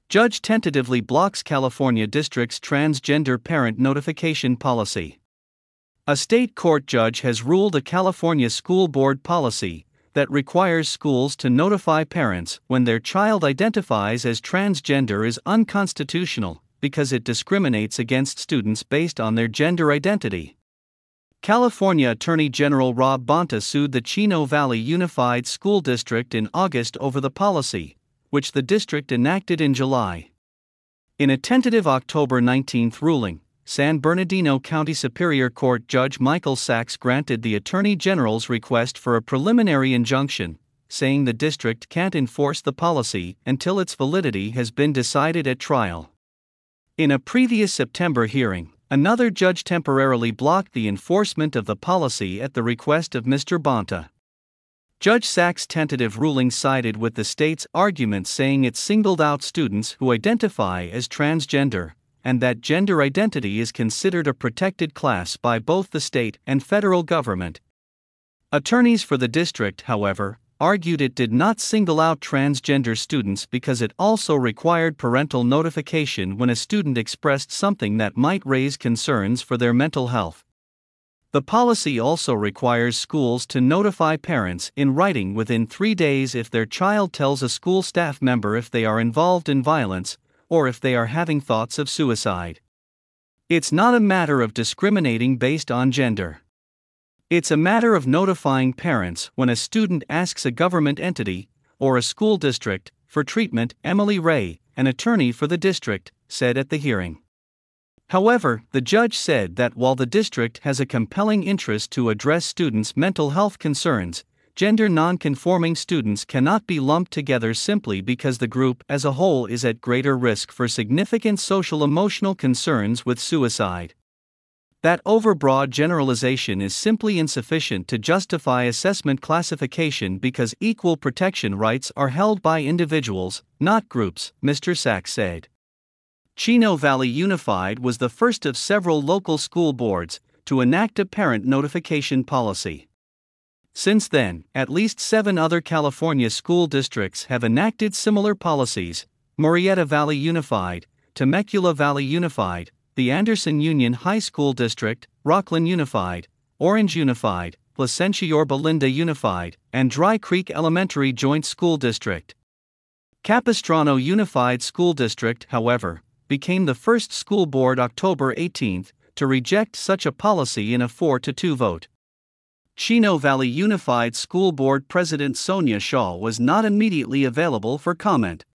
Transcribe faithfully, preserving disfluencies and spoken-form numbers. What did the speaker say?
Judge tentatively blocks California district's transgender parent notification policy. A state court judge has ruled a California school board policy that requires schools to notify parents when their child identifies as transgender is unconstitutional because it discriminates against students based on their gender identity. California Attorney General Rob Bonta sued the Chino Valley Unified School District in August over the policy, which the district enacted in July. In a tentative October nineteenth ruling, San Bernardino County Superior Court Judge Michael Sachs granted the Attorney General's request for a preliminary injunction, saying the district can't enforce the policy until its validity has been decided at trial. In a previous September hearing, another judge temporarily blocked the enforcement of the policy at the request of Mister Bonta. Judge Sachs' tentative ruling sided with the state's argument, saying it singled out students who identify as transgender, and that gender identity is considered a protected class by both the state and federal government. Attorneys for the district, however, argued it did not single out transgender students because it also required parental notification when a student expressed something that might raise concerns for their mental health. The policy also requires schools to notify parents in writing within three days if their child tells a school staff member if they are involved in violence, or if they are having thoughts of suicide. It's not a matter of discriminating based on gender. It's a matter of notifying parents when a student asks a government entity, or a school district, for treatment, Emily Ray, an attorney for the district, said at the hearing. However, the judge said that while the district has a compelling interest to address students' mental health concerns, gender non-conforming students cannot be lumped together simply because the group as a whole is at greater risk for significant social-emotional concerns with suicide. That overbroad generalization is simply insufficient to justify assessment classification because equal protection rights are held by individuals, not groups, Mister Sachs said. Chino Valley Unified was the first of several local school boards to enact a parent notification policy. Since then, at least seven other California school districts have enacted similar policies: Murrieta Valley Unified, Temecula Valley Unified, the Anderson Union High School District, Rockland Unified, Orange Unified, Placentia Yorba Linda Unified, and Dry Creek Elementary Joint School District. Capistrano Unified School District, however, became the first school board October eighteenth to reject such a policy in a four to two vote. Chino Valley Unified School Board President Sonia Shaw was not immediately available for comment.